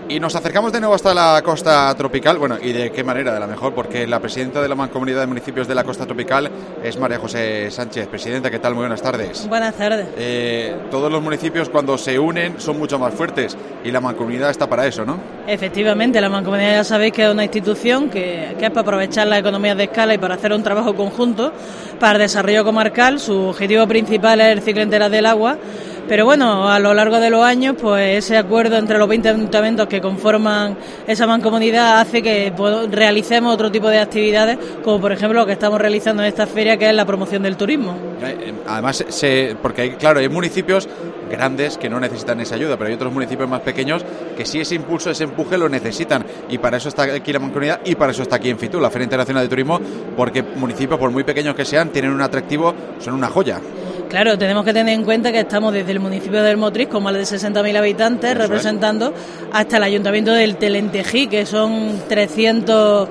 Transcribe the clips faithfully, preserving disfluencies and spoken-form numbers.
Y nos acercamos de nuevo hasta la costa tropical. Bueno, ¿y de qué manera? De la mejor, porque la presidenta de la Mancomunidad de Municipios de la Costa Tropical es María José Sánchez. Presidenta, ¿qué tal? Muy buenas tardes. Buenas tardes. Eh, todos los municipios, cuando se unen, son mucho más fuertes, y la Mancomunidad está para eso, ¿no? Efectivamente, la Mancomunidad ya sabéis que es una institución que, que es para aprovechar las economías de escala y para hacer un trabajo conjunto para el desarrollo comarcal. Su objetivo principal es el ciclo integral del agua. Pero bueno, a lo largo de los años, pues ese acuerdo entre los veinte ayuntamientos que conforman esa mancomunidad hace que pues, realicemos otro tipo de actividades, como por ejemplo lo que estamos realizando en esta feria, que es la promoción del turismo. Además, se, porque hay, claro, hay municipios grandes que no necesitan esa ayuda, pero hay otros municipios más pequeños que sí ese impulso, ese empuje lo necesitan, y para eso está aquí la Mancomunidad y para eso está aquí en Fitur, la Feria Internacional de Turismo, porque municipios, por muy pequeños que sean, tienen un atractivo, son una joya. Claro, tenemos que tener en cuenta que estamos desde el municipio del Motriz, con más de sesenta mil habitantes, eso representando, es. hasta el ayuntamiento del Telentejí, que son trescientos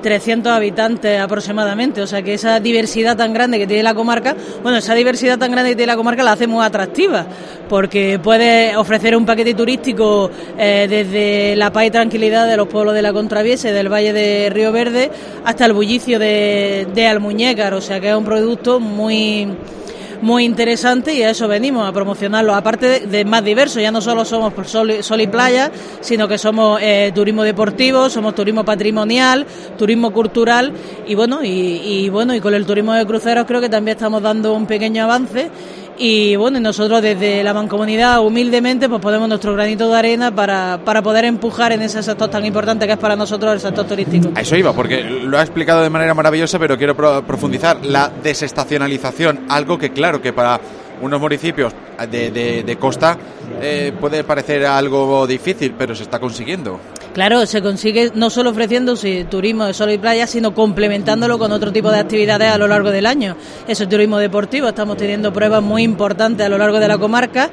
habitantes aproximadamente. O sea que esa diversidad tan grande que tiene la comarca, bueno, esa diversidad tan grande que tiene la comarca la hace muy atractiva, porque puede ofrecer un paquete turístico eh, desde la paz y tranquilidad de los pueblos de la Contraviesa, del Valle de Río Verde, hasta el bullicio de, de Almuñécar. O sea que es un producto muy... muy interesante, y a eso venimos, a promocionarlo, aparte de, de más diverso. Ya no solo somos por sol, sol y playa, sino que somos eh, turismo deportivo, somos turismo patrimonial, turismo cultural, y bueno, y, y bueno, y con el turismo de cruceros creo que también estamos dando un pequeño avance. Y bueno, y nosotros desde la Mancomunidad humildemente pues ponemos nuestro granito de arena para, para poder empujar en ese sector tan importante que es para nosotros el sector turístico. A eso iba, porque lo ha explicado de manera maravillosa, pero quiero pro- profundizar. La desestacionalización, algo que claro que para unos municipios de, de, de costa eh, puede parecer algo difícil, pero se está consiguiendo. Claro, se consigue no solo ofreciendo sí, turismo de sol y playa, sino complementándolo con otro tipo de actividades a lo largo del año. Eso es turismo deportivo, estamos teniendo pruebas muy importantes a lo largo de la comarca,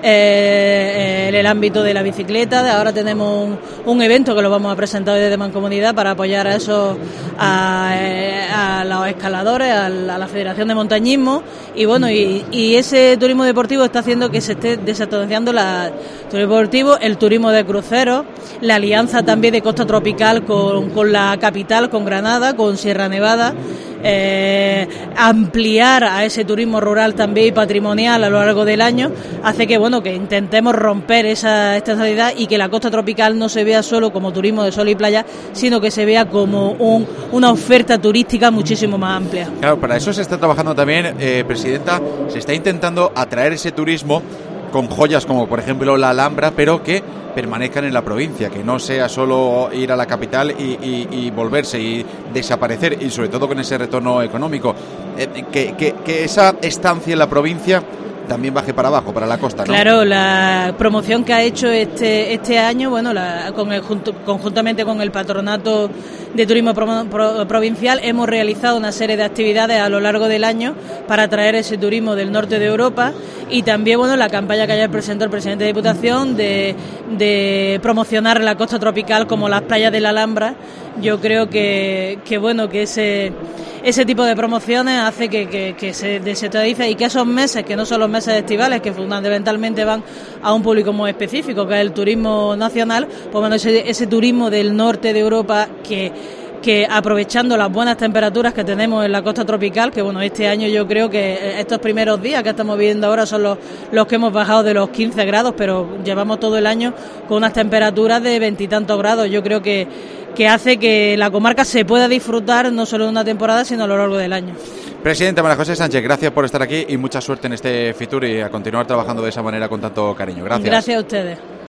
eh, en el ámbito de la bicicleta. Ahora tenemos un, un evento que lo vamos a presentar desde Mancomunidad para apoyar a eso, a, a los escaladores, a la, a la Federación de Montañismo, y bueno, y, y ese turismo deportivo está haciendo que se esté desestacionalizando la turismo deportivo, el turismo de cruceros, la alianza también de costa tropical con, con la capital, con Granada, con Sierra Nevada, eh, ampliar a ese turismo rural también y patrimonial a lo largo del año, hace que bueno que intentemos romper esa estacionalidad y que la costa tropical no se vea solo como turismo de sol y playa, sino que se vea como un, una oferta turística muchísimo más amplia. Claro, para eso se está trabajando también, eh, Presidenta, se está intentando atraer ese turismo con joyas como por ejemplo la Alhambra, pero que permanezcan en la provincia, que no sea solo ir a la capital y, y, y volverse y desaparecer, y sobre todo con ese retorno económico, eh, que, que, que esa estancia en la provincia también baje para abajo, para la costa, ¿no? Claro, la promoción que ha hecho este este año, bueno, la, con el, junto, conjuntamente con el Patronato de Turismo Pro, Pro, Provincial, hemos realizado una serie de actividades a lo largo del año para atraer ese turismo del norte de Europa, y también, bueno, la campaña que ayer presentó el presidente de Diputación de, de promocionar la costa tropical como las playas de la Alhambra. Yo creo que, que bueno, que ese ese tipo de promociones hace que, que, que se desestabilice, y que esos meses, que no son los meses estivales, que fundamentalmente van a un público muy específico, que es el turismo nacional, pues bueno, ese, ese turismo del norte de Europa, que que aprovechando las buenas temperaturas que tenemos en la costa tropical, que bueno, este año yo creo que estos primeros días que estamos viviendo ahora son los, los que hemos bajado de los quince grados, pero llevamos todo el año con unas temperaturas de veintitantos grados. Yo creo que, que hace que la comarca se pueda disfrutar no solo de una temporada, sino a lo largo del año. Presidenta María José Sánchez, gracias por estar aquí y mucha suerte en este Fitur y a continuar trabajando de esa manera con tanto cariño. Gracias. Gracias a ustedes.